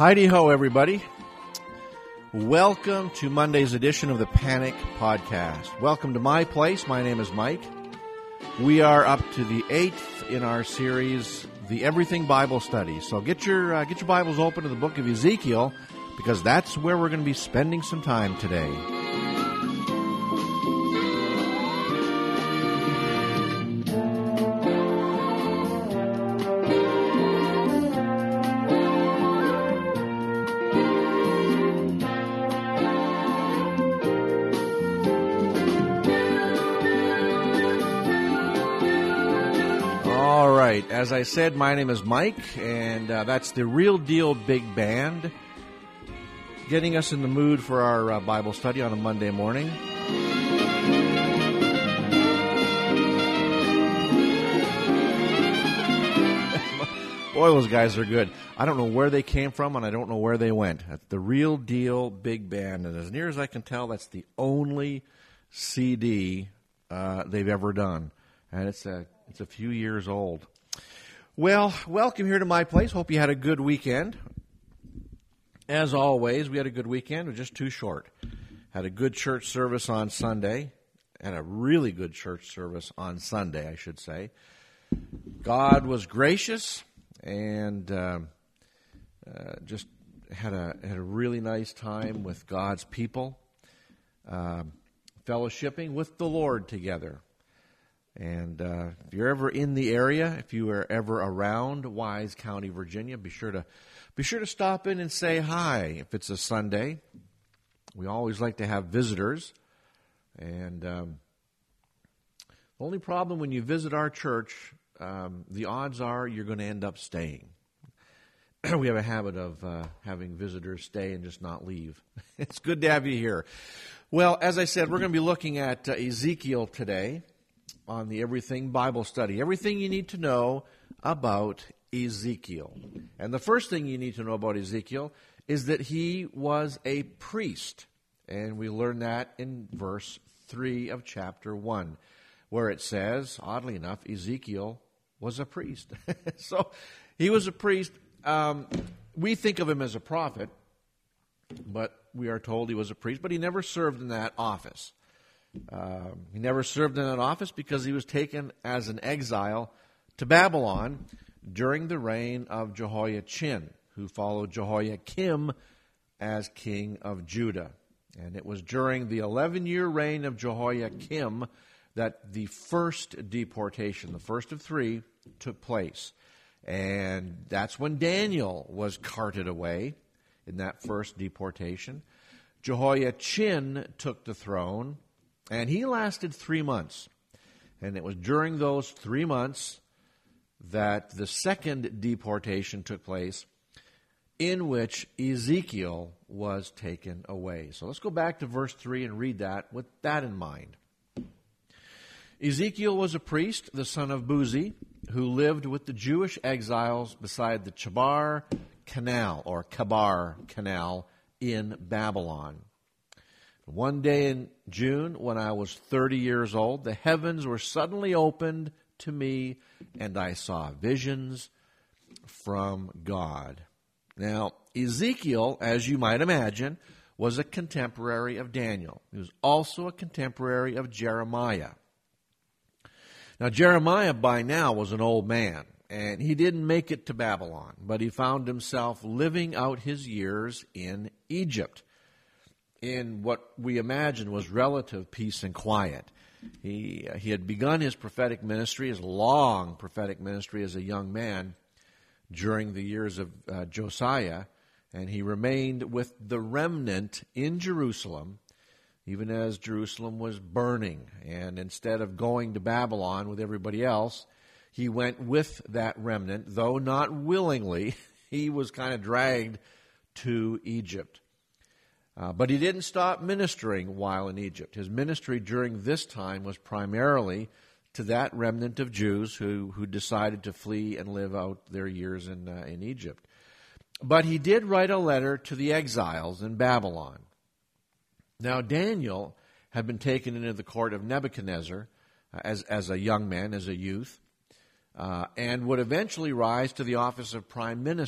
Heidi-ho, everybody. Welcome to Monday's edition of the Panic Podcast. Welcome to my place. My name is Mike. We are up to the 8th in our series, the Everything Bible Study. So get your Bibles open to the book of Ezekiel, because that's where we're going to be spending some time today. As I said, my name is Mike, and that's the Real Deal Big Band, getting us in the mood for our Bible study on a Monday morning. Boy, those guys are good. I don't know where they came from, and I don't know where they went. That's the Real Deal Big Band, and as near as I can tell, that's the only CD they've ever done, and it's a few years old. Well, welcome here to my place. Hope you had a good weekend. As always, we had a good weekend. It was just too short. Had a good church service on Sunday, and a really good church service on Sunday, I should say. God was gracious, and just had a really nice time with God's people, fellowshipping with the Lord together. And if you're ever in the area, if you are ever around Wise County, Virginia, be sure to stop in and say hi. If it's a Sunday, we always like to have visitors. And the only problem when you visit our church, the odds are you're going to end up staying. We have a habit of having visitors stay and just not leave. It's good to have you here. Well, as I said, we're going to be looking at Ezekiel today on the Everything Bible Study. Everything you need to know about Ezekiel. And the first thing you need to know about Ezekiel is that he was a priest. And we learn that in verse 3 of chapter 1, where it says, oddly enough, Ezekiel was a priest. So he was a priest. We think of him as a prophet, but we are told he was a priest, but he never served in that office. He never served in that office because he was taken as an exile to Babylon during the reign of Jehoiachin, who followed Jehoiakim as king of Judah. And it was during the 11-year reign of Jehoiakim that the first deportation, the first of 3, took place. And that's when Daniel was carted away in that first deportation. Jehoiachin took the throne, and he lasted 3 months. And it was during those 3 months that the second deportation took place, in which Ezekiel was taken away. So let's go back to verse 3 and read that with that in mind. Ezekiel was a priest, the son of Buzi, who lived with the Jewish exiles beside the Chabar Canal, or Kabar Canal, in Babylon. One day in June, when I was 30 years old, the heavens were suddenly opened to me, and I saw visions from God. Now, Ezekiel, as you might imagine, was a contemporary of Daniel. He was also a contemporary of Jeremiah. Now, Jeremiah by now was an old man, and he didn't make it to Babylon, but he found himself living out his years in Egypt, in what we imagine was relative peace and quiet. He had begun his prophetic ministry, his long prophetic ministry as a young man during the years of Josiah, and he remained with the remnant in Jerusalem, even as Jerusalem was burning. And instead of going to Babylon with everybody else, he went with that remnant, though not willingly. He was kind of dragged to Egypt. But he didn't stop ministering while in Egypt. His ministry during this time was primarily to that remnant of Jews who decided to flee and live out their years in Egypt. But he did write a letter to the exiles in Babylon. Now, Daniel had been taken into the court of Nebuchadnezzar as a young man, as a youth, and would eventually rise to the office of prime minister.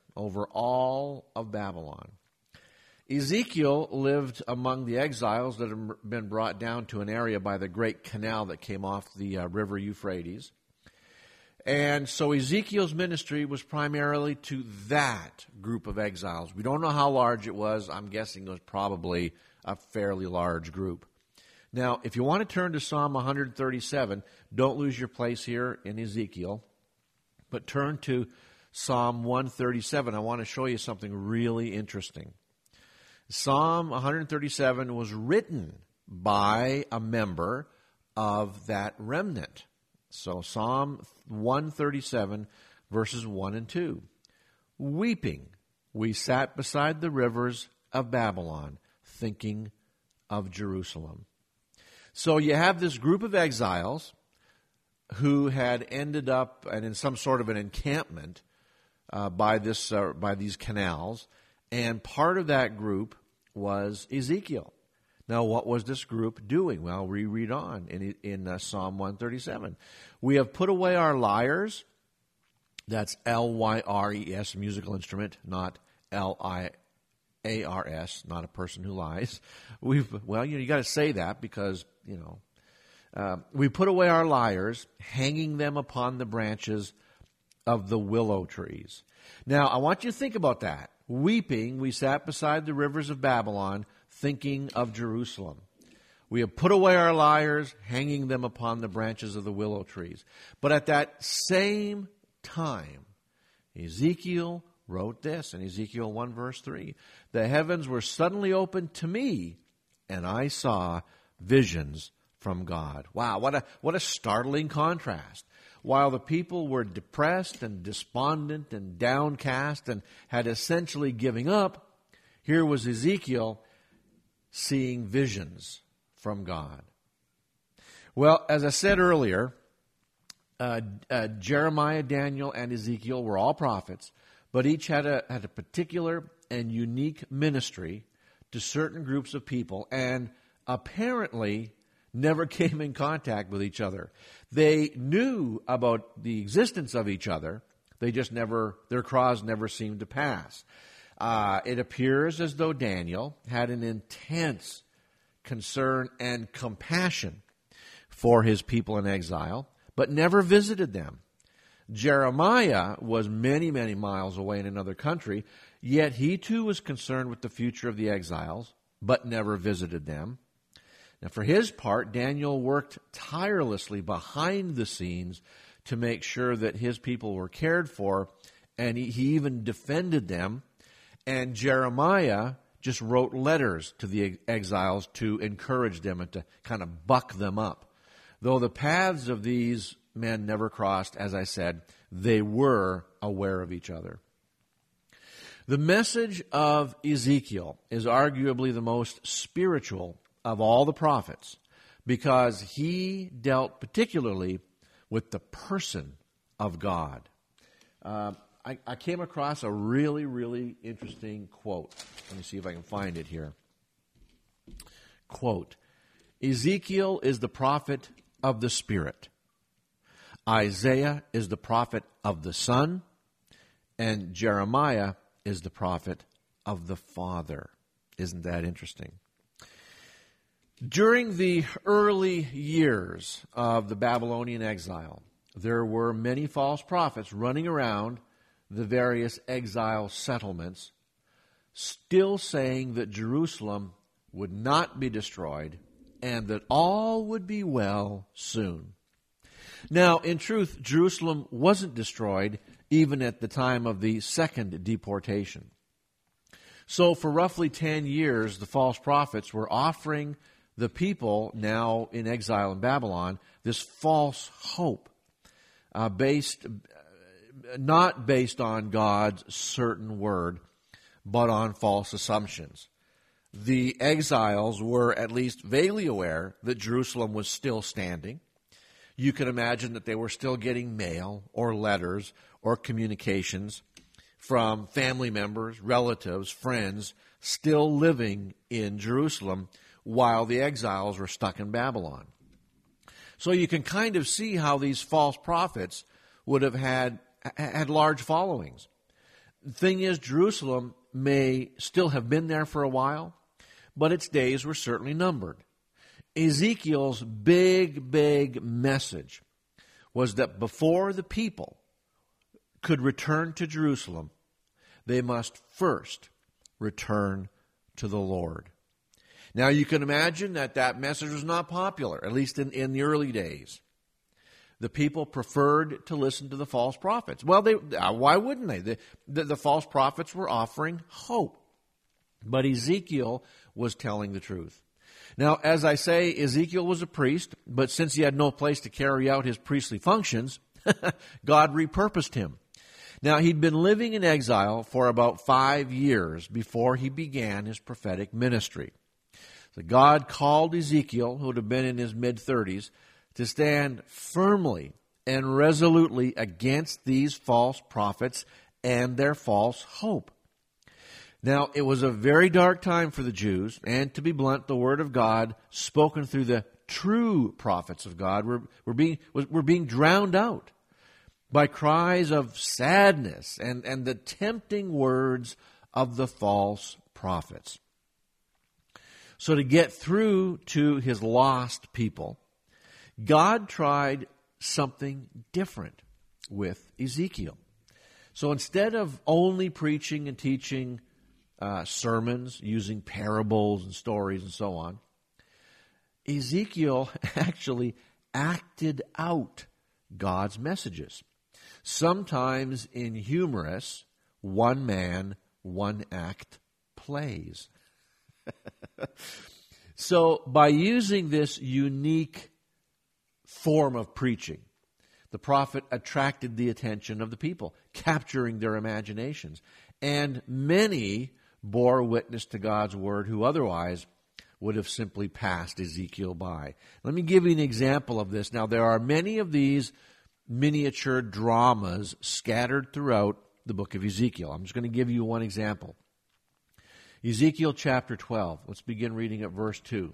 over all of Babylon. Ezekiel lived among the exiles that had been brought down to an area by the great canal that came off the river Euphrates. And so Ezekiel's ministry was primarily to that group of exiles. We don't know how large it was. I'm guessing it was probably a fairly large group. Now, if you want to turn to Psalm 137, don't lose your place here in Ezekiel, but turn to Psalm 137. I want to show you something really interesting. Psalm 137 was written by a member of that remnant. So Psalm 137, verses 1 and 2. Weeping, we sat beside the rivers of Babylon, thinking of Jerusalem. So you have this group of exiles who had ended up in some sort of an encampment by these canals, and part of that group was Ezekiel. Now, what was this group doing? Well, we read on in Psalm 137. We have put away our lyres. That's L-Y-R-E-S, musical instrument, not L-I-A-R-S, not a person who lies. You got to say that because, we put away our lyres, hanging them upon the branches of the willow trees. Now, I want you to think about that. Weeping, we sat beside the rivers of Babylon, thinking of Jerusalem. We have put away our lyres, hanging them upon the branches of the willow trees. But at that same time, Ezekiel wrote this in Ezekiel 1 verse 3. The heavens were suddenly opened to me, and I saw visions from God. Wow, what a startling contrast. While the people were depressed and despondent and downcast and had essentially given up, here was Ezekiel seeing visions from God. Well, as I said earlier, Jeremiah, Daniel, and Ezekiel were all prophets, but each had a particular and unique ministry to certain groups of people, and apparently never came in contact with each other. They knew about the existence of each other. They just their cause never seemed to pass. It appears as though Daniel had an intense concern and compassion for his people in exile, but never visited them. Jeremiah was many, many miles away in another country, yet he too was concerned with the future of the exiles, but never visited them. Now, for his part, Daniel worked tirelessly behind the scenes to make sure that his people were cared for, and he even defended them. And Jeremiah just wrote letters to the exiles to encourage them and to kind of buck them up. Though the paths of these men never crossed, as I said, they were aware of each other. The message of Ezekiel is arguably the most spiritual of all the prophets because he dealt particularly with the person of God. I came across a really, really interesting quote. Let me see if I can find it here. Quote, Ezekiel is the prophet of the Spirit. Isaiah is the prophet of the Son. And Jeremiah is the prophet of the Father. Isn't that interesting? During the early years of the Babylonian exile, there were many false prophets running around the various exile settlements, still saying that Jerusalem would not be destroyed and that all would be well soon. Now, in truth, Jerusalem wasn't destroyed even at the time of the second deportation. So for roughly 10 years, the false prophets were offering the people now in exile in Babylon this false hope, not based on God's certain word, but on false assumptions. The exiles were at least vaguely aware that Jerusalem was still standing. You can imagine that they were still getting mail or letters or communications from family members, relatives, friends still living in Jerusalem while the exiles were stuck in Babylon. So you can kind of see how these false prophets would have had large followings. The thing is, Jerusalem may still have been there for a while, but its days were certainly numbered. Ezekiel's big message was that before the people could return to Jerusalem, they must first return to the Lord. Now you can imagine that message was not popular, at least in the early days. The people preferred to listen to the false prophets. Well, why wouldn't they? The false prophets were offering hope. But Ezekiel was telling the truth. Now, as I say, Ezekiel was a priest, but since he had no place to carry out his priestly functions, God repurposed him. Now, he'd been living in exile for about 5 years before he began his prophetic ministry. So God called Ezekiel, who would have been in his mid-30s, to stand firmly and resolutely against these false prophets and their false hope. Now, it was a very dark time for the Jews, and to be blunt, the word of God spoken through the true prophets of God were being drowned out by cries of sadness and the tempting words of the false prophets. So to get through to his lost people, God tried something different with Ezekiel. So instead of only preaching and teaching sermons using parables and stories and so on, Ezekiel actually acted out God's messages, sometimes in humorous one-man, one-act plays. So by using this unique form of preaching, the prophet attracted the attention of the people, capturing their imaginations. And many bore witness to God's word who otherwise would have simply passed Ezekiel by. Let me give you an example of this. Now, there are many of these miniature dramas scattered throughout the book of Ezekiel. I'm just going to give you one example. Ezekiel chapter 12. Let's begin reading at verse 2.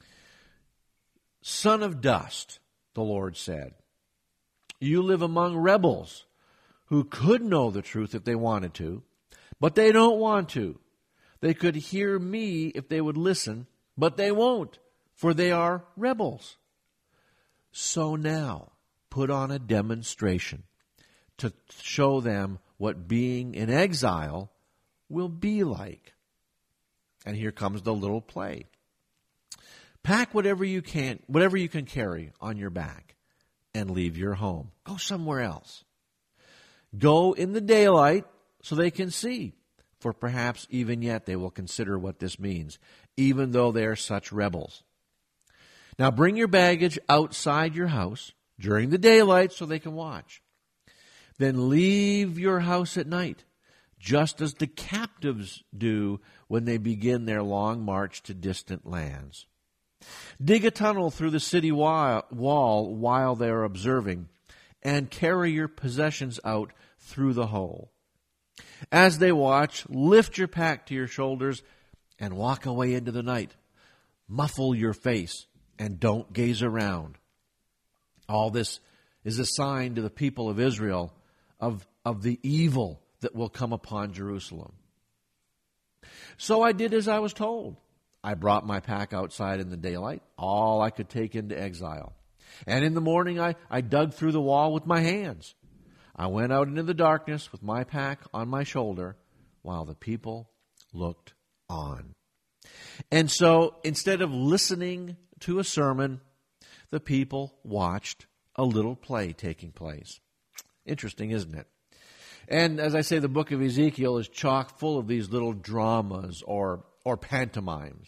Son of dust, the Lord said, you live among rebels who could know the truth if they wanted to, but they don't want to. They could hear me if they would listen, but they won't, for they are rebels. So now, put on a demonstration to show them what being in exile will be like. And here comes the little play. Pack whatever you can carry on your back and leave your home. Go somewhere else. Go in the daylight so they can see, for perhaps even yet they will consider what this means, even though they are such rebels. Now bring your baggage outside your house during the daylight so they can watch. Then leave your house at night, just as the captives do when they begin their long march to distant lands. Dig a tunnel through the city wall while they are observing, and carry your possessions out through the hole. As they watch, lift your pack to your shoulders and walk away into the night. Muffle your face and don't gaze around. All this is a sign to the people of Israel of the evil that will come upon Jerusalem. So I did as I was told. I brought my pack outside in the daylight, all I could take into exile. And in the morning I dug through the wall with my hands. I went out into the darkness with my pack on my shoulder while the people looked on. And so instead of listening to a sermon, the people watched a little play taking place. Interesting, isn't it? And as I say, the book of Ezekiel is chock full of these little dramas or pantomimes.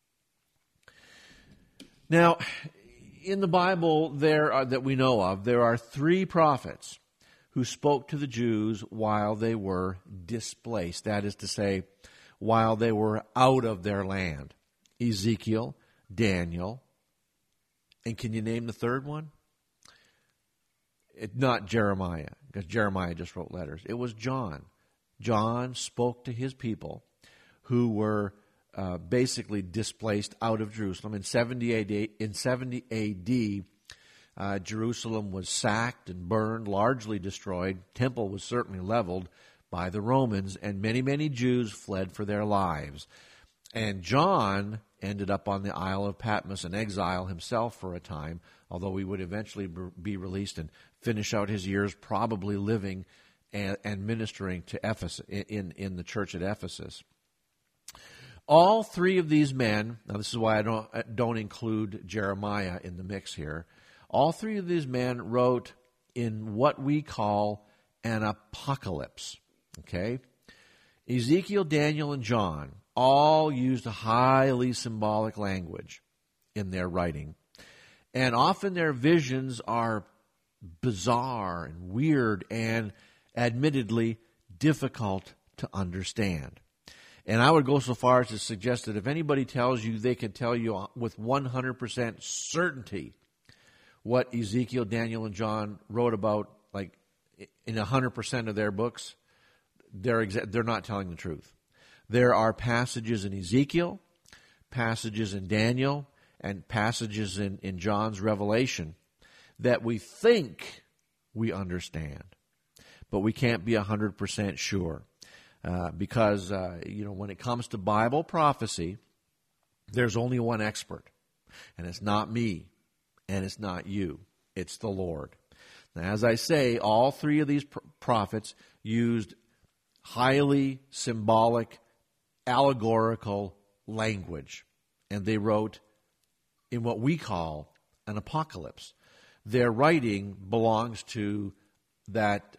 Now, in the Bible that we know of, there are 3 prophets who spoke to the Jews while they were displaced. That is to say, while they were out of their land. Ezekiel, Daniel, and can you name the third one? Not Jeremiah, because Jeremiah just wrote letters. It was John. John spoke to his people who were basically displaced out of Jerusalem. In 70 AD, Jerusalem was sacked and burned, largely destroyed. Temple was certainly leveled, by the Romans, and many, many Jews fled for their lives. And John ended up on the Isle of Patmos in exile himself for a time, although he would eventually be released and finish out his years probably living and ministering to Ephesus, in the church at Ephesus. All three of these men, now this is why I don't include Jeremiah in the mix here, all three of these men wrote in what we call an apocalypse. Okay? Ezekiel, Daniel, and John all used a highly symbolic language in their writing. And often their visions are bizarre and weird and admittedly difficult to understand. And I would go so far as to suggest that if anybody tells you, they can tell you with 100% certainty what Ezekiel, Daniel, and John wrote about, like in 100% of their books, they're not telling the truth. There are passages in Ezekiel, passages in Daniel, and passages in John's Revelation that we think we understand, but we can't be 100% sure. Because when it comes to Bible prophecy, there's only one expert, and it's not me, and it's not you. It's the Lord. Now, as I say, all three of these prophets used highly symbolic, allegorical language, and they wrote in what we call an apocalypse. Their writing belongs to that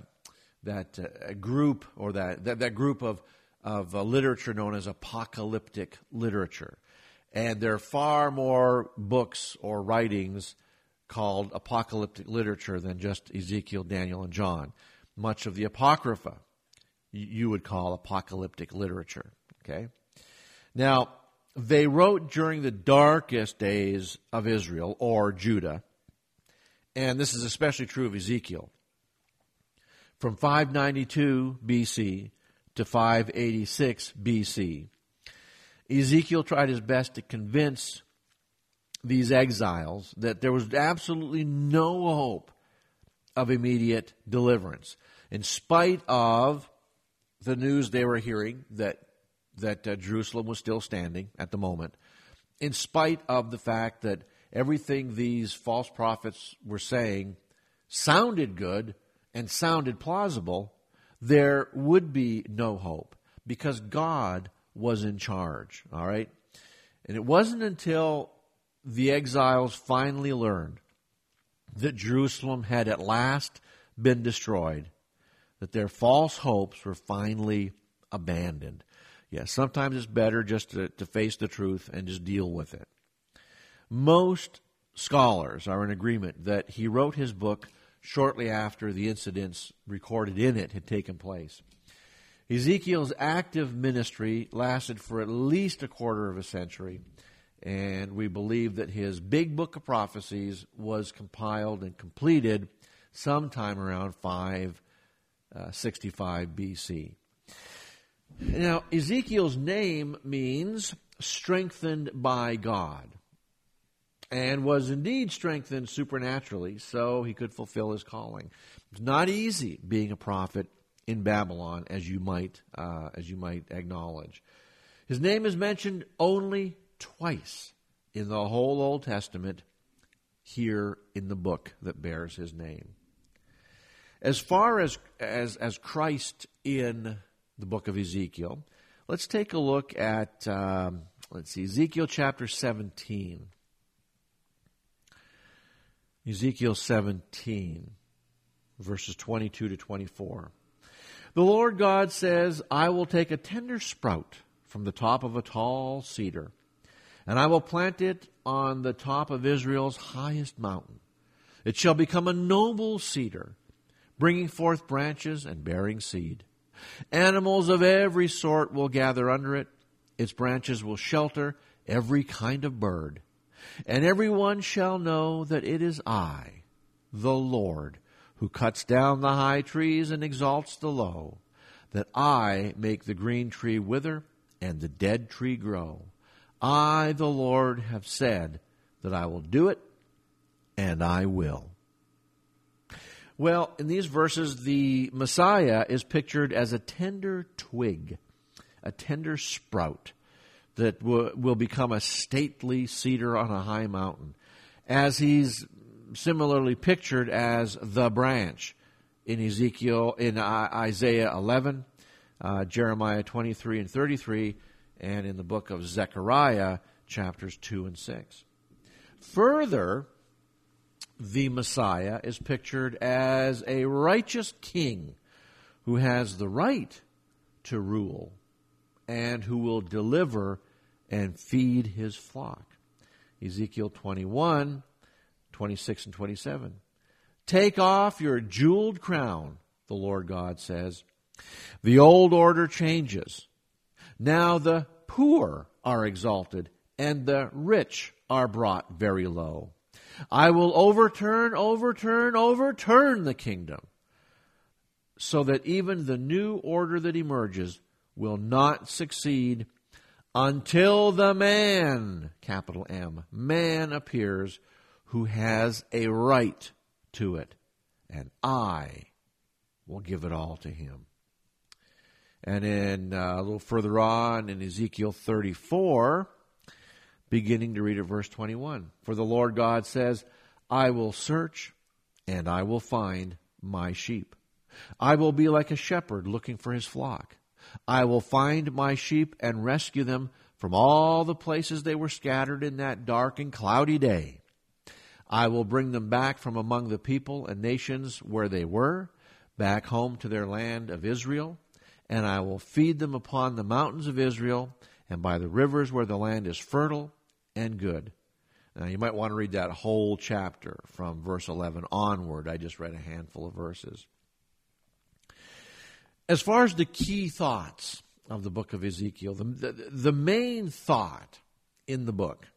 group, or that group of literature known as apocalyptic literature. And there are far more books or writings called apocalyptic literature than just Ezekiel, Daniel, and John. Much of the Apocrypha you would call apocalyptic literature. Okay? Now, they wrote during the darkest days of Israel, or Judah, and this is especially true of Ezekiel. From 592 BC to 586 BC, Ezekiel tried his best to convince these exiles that there was absolutely no hope of immediate deliverance, in spite of the news they were hearing that Jerusalem was still standing at the moment, in spite of the fact that everything these false prophets were saying sounded good and sounded plausible. There would be no hope because God was in charge, all right? And it wasn't until the exiles finally learned that Jerusalem had at last been destroyed that their false hopes were finally abandoned. Yeah, sometimes it's better just to face the truth and just deal with it. Most scholars are in agreement that he wrote his book shortly after the incidents recorded in it had taken place. Ezekiel's active ministry lasted for at least a quarter of a century, and we believe that his big book of prophecies was compiled and completed sometime around 565 BC. Now, Ezekiel's name means strengthened by God, and was indeed strengthened supernaturally so he could fulfill his calling. It's not easy being a prophet in Babylon, as you might acknowledge. His name is mentioned only twice in the whole Old Testament, here in the book that bears his name. As far as Christ in the book of Ezekiel, let's take a look at Ezekiel chapter 17. Ezekiel 17, verses 22 to 24. The Lord God says, I will take a tender sprout from the top of a tall cedar, and I will plant it on the top of Israel's highest mountain. It shall become a noble cedar, bringing forth branches and bearing seed. Animals of every sort will gather under it. Its branches will shelter every kind of bird. And everyone shall know that it is I, the Lord, who cuts down the high trees and exalts the low, that I make the green tree wither and the dead tree grow. I, the Lord, have said that I will do it, and I will. Well, in these verses, the Messiah is pictured as a tender twig, a tender sprout that will become a stately cedar on a high mountain, as he's similarly pictured as the branch in Isaiah 11, Jeremiah 23 and 33, and in the book of Zechariah, chapters 2 and 6. Further, the Messiah is pictured as a righteous king who has the right to rule and who will deliver and feed his flock. Ezekiel 21, 26 and 27. Take off your jeweled crown, the Lord God says. The old order changes. Now the poor are exalted, and the rich are brought very low. I will overturn the kingdom, so that even the new order that emerges will not succeed until the man, capital M, man appears who has a right to it, and I will give it all to him. And then a little further on in Ezekiel 34, beginning to read at verse 21. For the Lord God says, I will search and I will find my sheep. I will be like a shepherd looking for his flock. I will find my sheep and rescue them from all the places they were scattered in that dark and cloudy day. I will bring them back from among the people and nations where they were, back home to their land of Israel, and I will feed them upon the mountains of Israel and by the rivers where the land is fertile and good. Now, you might want to read that whole chapter from verse 11 onward. I just read a handful of verses. As far as the key thoughts of the book of Ezekiel, the main thought in the book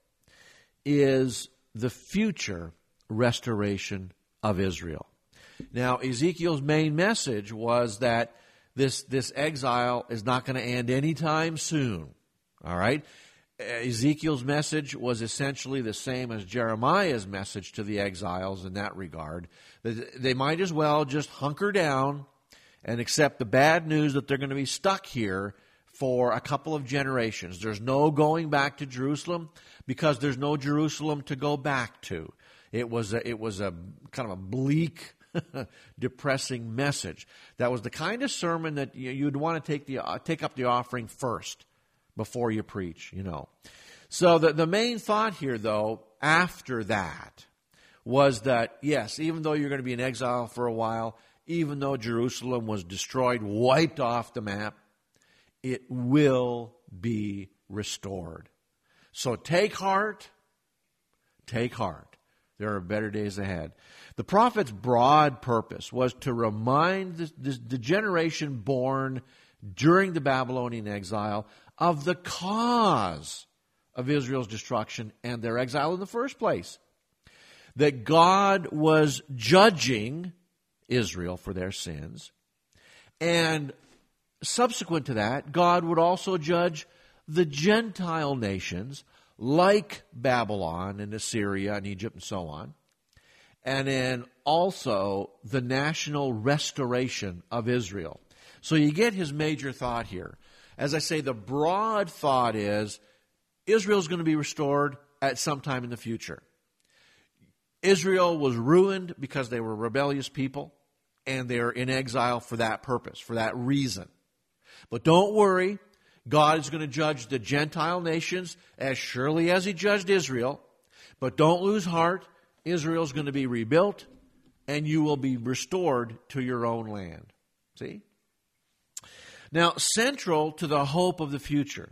is the future restoration of Israel. Now, Ezekiel's main message was that this exile is not going to end anytime soon. All right? Ezekiel's message was essentially the same as Jeremiah's message to the exiles in that regard. They might as well just hunker down and accept the bad news that they're going to be stuck here for a couple of generations. There's no going back to Jerusalem because there's no Jerusalem to go back to. It was a kind of a bleak, depressing message. That was the kind of sermon that you'd want to take up the offering first before you preach, you know. So the main thought here, though, after that, was that, yes, even though you're going to be in exile for a while, even though Jerusalem was destroyed, wiped off the map, it will be restored. So take heart. Take heart. There are better days ahead. The prophet's broad purpose was to remind the generation born during the Babylonian exile of the cause of Israel's destruction and their exile in the first place. That God was judging Israel for their sins. And subsequent to that, God would also judge the Gentile nations like Babylon and Assyria and Egypt and so on. And then also the national restoration of Israel. So you get his major thought here. As I say, the broad thought is Israel's going to be restored at some time in the future. Israel was ruined because they were rebellious people, and they're in exile for that purpose, for that reason. But don't worry, God is going to judge the Gentile nations as surely as he judged Israel. But don't lose heart, Israel's going to be rebuilt, and you will be restored to your own land. See? Now, central to the hope of the future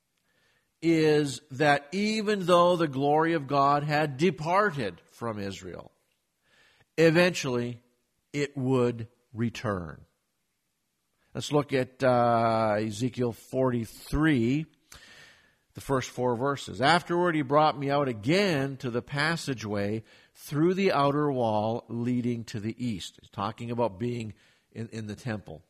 is that even though the glory of God had departed from Israel, eventually it would return. Let's look at Ezekiel 43, the first 4 verses. Afterward he brought me out again to the passageway through the outer wall leading to the east. He's talking about being in the temple,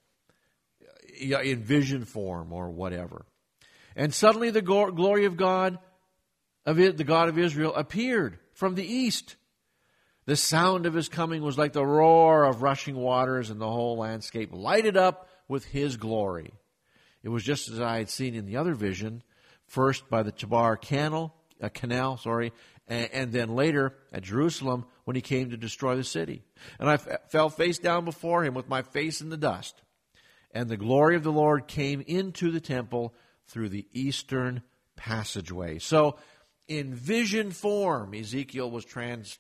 in vision form or whatever. And suddenly the glory of God, the God of Israel, appeared from the east. The sound of his coming was like the roar of rushing waters, and the whole landscape lighted up with his glory. It was just as I had seen in the other vision, first by the Chebar canal, and then later at Jerusalem when he came to destroy the city. And I fell face down before him with my face in the dust. And the glory of the Lord came into the temple through the eastern passageway. So in vision form, Ezekiel was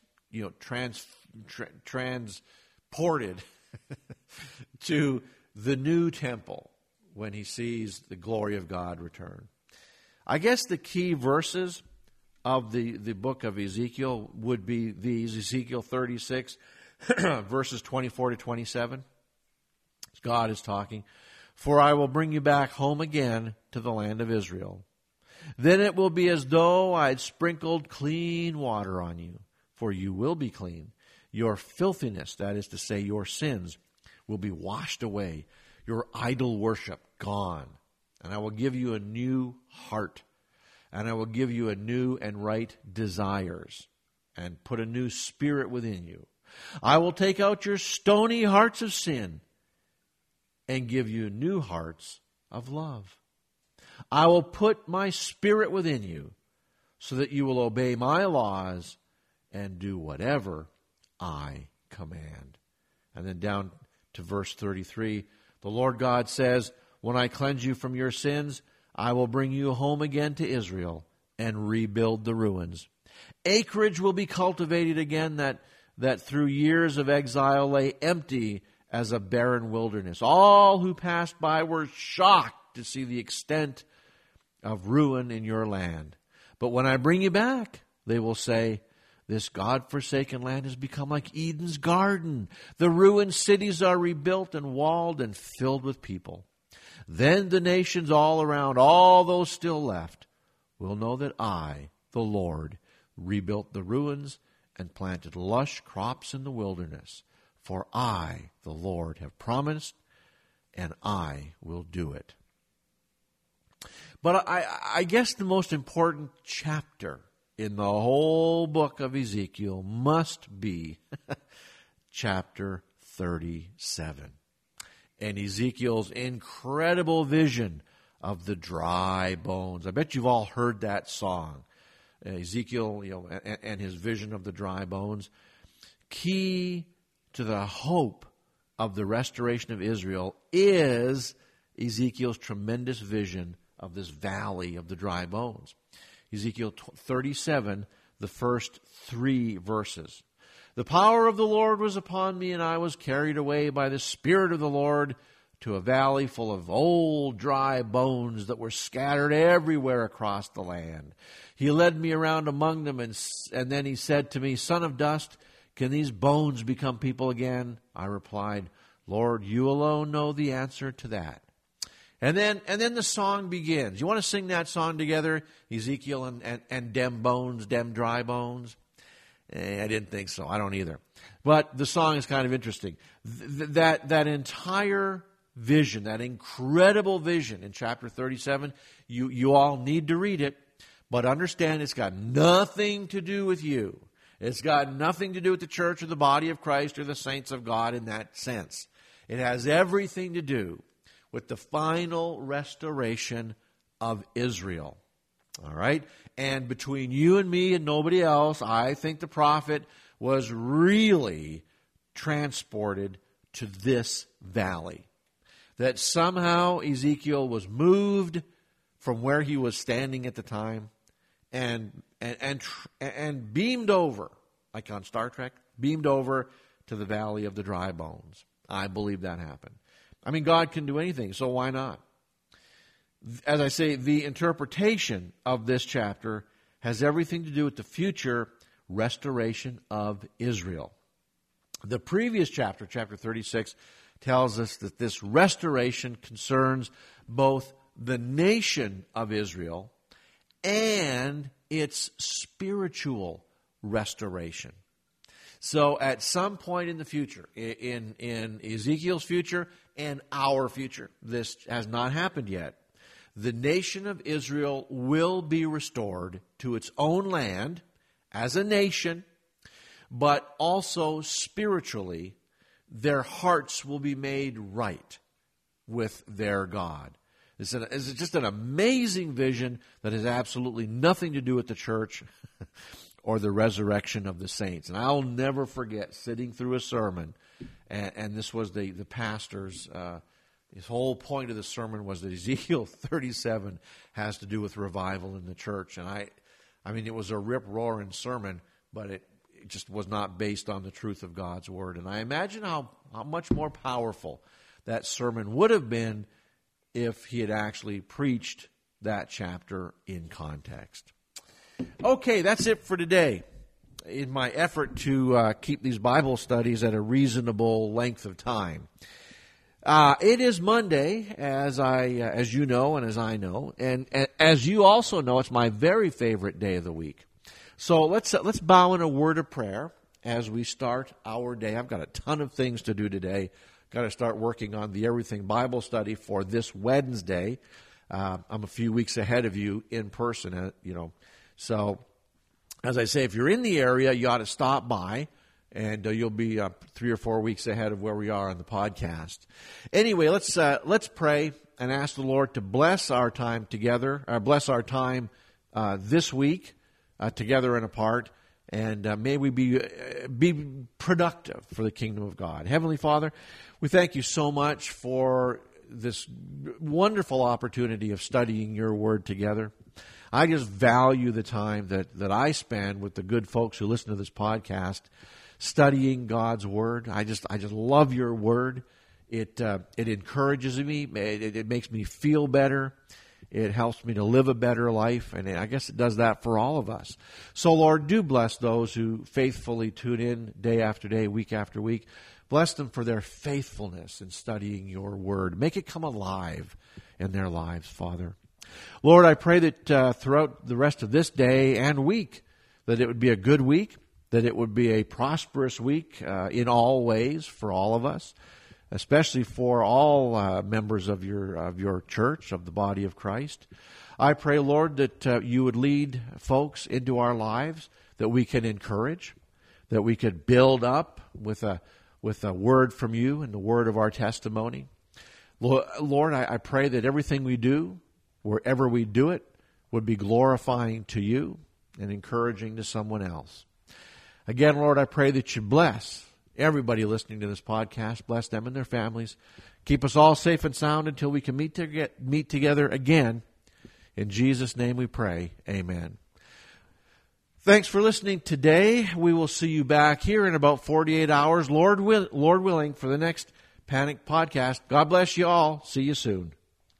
transported to the new temple when he sees the glory of God return. I guess the key verses of the book of Ezekiel would be these: Ezekiel 36, verses 24 to 27. God is talking. For I will bring you back home again to the land of Israel. Then it will be as though I had sprinkled clean water on you, for you will be clean. Your filthiness, that is to say, your sins, will be washed away. Your idol worship gone. And I will give you a new heart. And I will give you a new and right desires. And put a new spirit within you. I will take out your stony hearts of sin and give you new hearts of love. I will put my spirit within you so that you will obey my laws and do whatever I command. And then down to verse 33, the Lord God says, when I cleanse you from your sins, I will bring you home again to Israel and rebuild the ruins. Acreage will be cultivated again that through years of exile lay empty as a barren wilderness. All who passed by were shocked to see the extent of ruin in your land. But when I bring you back, they will say, this God-forsaken land has become like Eden's garden. The ruined cities are rebuilt and walled and filled with people. Then the nations all around, all those still left, will know that I, the Lord, rebuilt the ruins and planted lush crops in the wilderness. For I, the Lord, have promised, and I will do it. But I guess the most important chapter in the whole book of Ezekiel must be chapter 37. And Ezekiel's incredible vision of the dry bones. I bet you've all heard that song. Ezekiel, and his vision of the dry bones. Key to the hope of the restoration of Israel is Ezekiel's tremendous vision of this valley of the dry bones. Ezekiel 37, the first 3 verses. The power of the Lord was upon me, and I was carried away by the Spirit of the Lord to a valley full of old dry bones that were scattered everywhere across the land. He led me around among them, and then he said to me, Son of dust, can these bones become people again? I replied, Lord, you alone know the answer to that. And then the song begins. You want to sing that song together? Ezekiel and dem bones, dem dry bones? I didn't think so. I don't either. But the song is kind of interesting. That entire vision, that incredible vision in chapter 37, you all need to read it, but understand it's got nothing to do with you. It's got nothing to do with the church or the body of Christ or the saints of God in that sense. It has everything to do with the final restoration of Israel. All right? And between you and me and nobody else, I think the prophet was really transported to this valley. That somehow Ezekiel was moved from where he was standing at the time and beamed over, like on Star Trek, beamed over to the valley of the dry bones. I believe that happened. I mean, God can do anything, so why not? As I say, the interpretation of this chapter has everything to do with the future restoration of Israel. The previous chapter, chapter 36, tells us that this restoration concerns both the nation of Israel and its spiritual restoration. So at some point in the future, in Ezekiel's future and our future, this has not happened yet, the nation of Israel will be restored to its own land as a nation, but also spiritually, their hearts will be made right with their God. It's just an amazing vision that has absolutely nothing to do with the church or the resurrection of the saints. And I'll never forget sitting through a sermon, and this was the pastor's, his whole point of the sermon was that Ezekiel 37 has to do with revival in the church. And I mean, it was a rip-roaring sermon, but it just was not based on the truth of God's Word. And I imagine how much more powerful that sermon would have been if he had actually preached that chapter in context. Okay, that's it for today. In my effort to keep these Bible studies at a reasonable length of time. It is Monday, as you know and as I know, and as you also know, it's my very favorite day of the week. So let's bow in a word of prayer as we start our day. I've got a ton of things to do today. Got to start working on the Everything Bible Study for this Wednesday. I'm a few weeks ahead of you in person, So, as I say, if you're in the area, you ought to stop by, and you'll be 3 or 4 weeks ahead of where we are on the podcast. Anyway, let's pray and ask the Lord to bless our time together, bless our time this week together and apart, and may we be productive for the kingdom of God. Heavenly Father, we thank you so much for this wonderful opportunity of studying your word together. I just value the time that I spend with the good folks who listen to this podcast studying God's word. I just love your word. It encourages me. It makes me feel better. It helps me to live a better life, and I guess it does that for all of us. So, Lord, do bless those who faithfully tune in day after day, week after week. Bless them for their faithfulness in studying your word. Make it come alive in their lives, Father. Lord, I pray that throughout the rest of this day and week, that it would be a good week, that it would be a prosperous week in all ways for all of us, especially for all members of your church, of the body of Christ. I pray, Lord, that you would lead folks into our lives that we can encourage, that we could build up with a word from you and the word of our testimony. Lord, I pray that everything we do, wherever we do it, would be glorifying to you and encouraging to someone else. Again, Lord, I pray that you bless everybody listening to this podcast. Bless them and their families. Keep us all safe and sound until we can meet together again. In Jesus' name we pray. Amen. Thanks for listening today. We will see you back here in about 48 hours, Lord willing, for the next Panic Podcast. God bless you all. See you soon.